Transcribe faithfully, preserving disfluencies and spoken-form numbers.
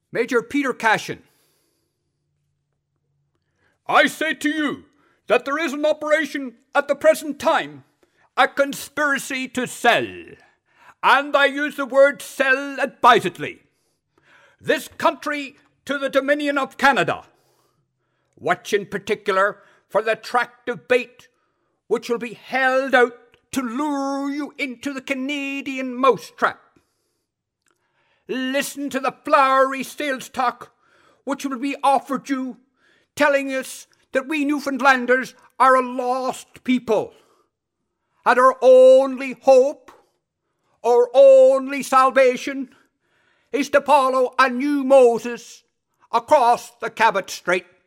Major Peter Cashin. I say to you that there is an operation at the present time, a conspiracy to sell, and I use the word sell advisedly, this country to the Dominion of Canada. Watch in particular for the tract of bait which will be held out to lure you into the Canadian mousetrap. Listen to the flowery sales talk which will be offered you, telling us that we Newfoundlanders are a lost people, and our only hope, our only salvation, is to follow a new Moses across the Cabot Strait.